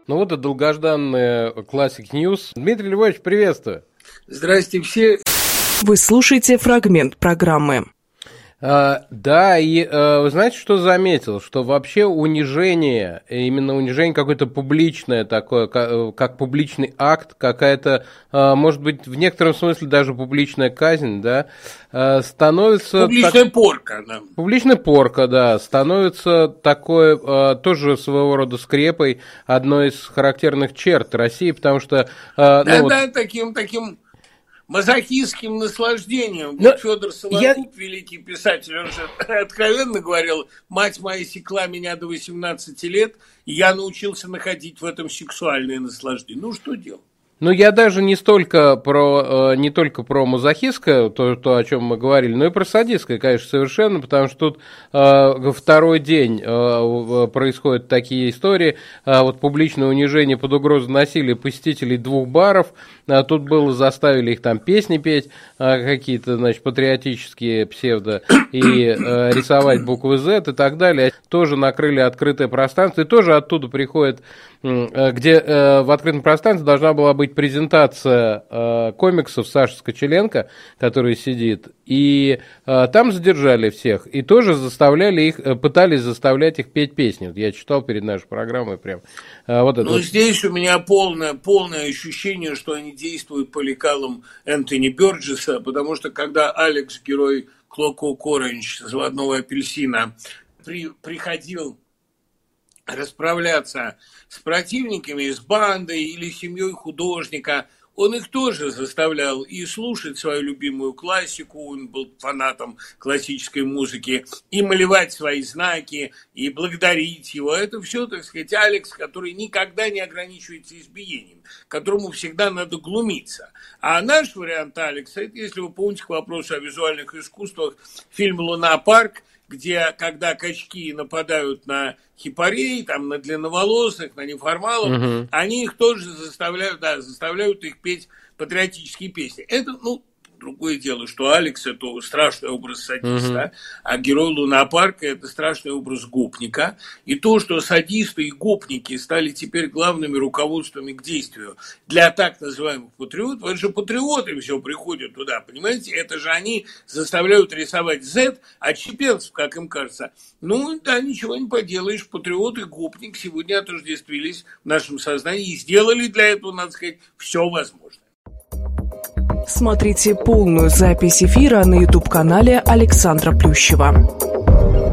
Ну вот и долгожданная Classic News. Дмитрий Львович, приветствую. Здрасте все. Вы слушаете фрагмент программы. Да, и вы знаете, что заметил? Что вообще унижение, именно унижение какое-то публичное такое, как публичный акт, какая-то, может быть, в некотором смысле даже публичная казнь, да, становится... Публичная порка, да. Публичная порка, да, становится такой, тоже своего рода скрепой, одной из характерных черт России, потому что... таким мазохистским наслаждением. Вот Федор Сологуб, великий писатель, он же откровенно говорил: мать моя секла меня до 18 лет, и я научился находить в этом сексуальное наслаждение. Ну, что делать? Ну, я даже не только про мазохистское, то, о чем мы говорили, но и про садистское, конечно, совершенно, потому что тут второй день происходят такие истории, вот публичное унижение под угрозой насилия посетителей 2 баров, тут было, заставили их там песни петь, какие-то, значит, патриотические псевдо, и рисовать буквы Z и так далее, тоже накрыли открытое пространство, и тоже оттуда приходит, где в открытом пространстве должна была быть презентация комиксов Саши Скочеленко, который сидит, и там задержали всех, и тоже пытались заставлять их петь песни. Вот я читал перед нашей программой прям. Вот это. Ну, здесь у меня полное ощущение, что они действуют по лекалам Энтони Бёрджеса, потому что когда Алекс, герой Clockwork Orange, Заводного апельсина, приходил расправляться с противниками, с бандой или семьей художника, он их тоже заставлял и слушать свою любимую классику, он был фанатом классической музыки, и малевать свои знаки, и благодарить его. Это все, так сказать, Алекс, который никогда не ограничивается избиением, которому всегда надо глумиться. А наш вариант Алекса, это, если вы помните, к вопросу о визуальных искусствах, фильм «Луна-парк», где, когда качки нападают на хипарей, там, на длинноволосых, на неформалов, они их тоже заставляют их петь патриотические песни. Это, другое дело, что Алекс – это страшный образ садиста, а герой «Луна-парка» – это страшный образ гопника. И то, что садисты и гопники стали теперь главными руководствами к действию для так называемых патриотов, это же патриоты все приходят туда, понимаете? Это же они заставляют рисовать Z, а чепенцев, как им кажется. Ну, да, ничего не поделаешь, патриот и гопник сегодня отождествились в нашем сознании и сделали для этого, надо сказать, все возможное. Смотрите полную запись эфира на YouTube-канале Александра Плющева.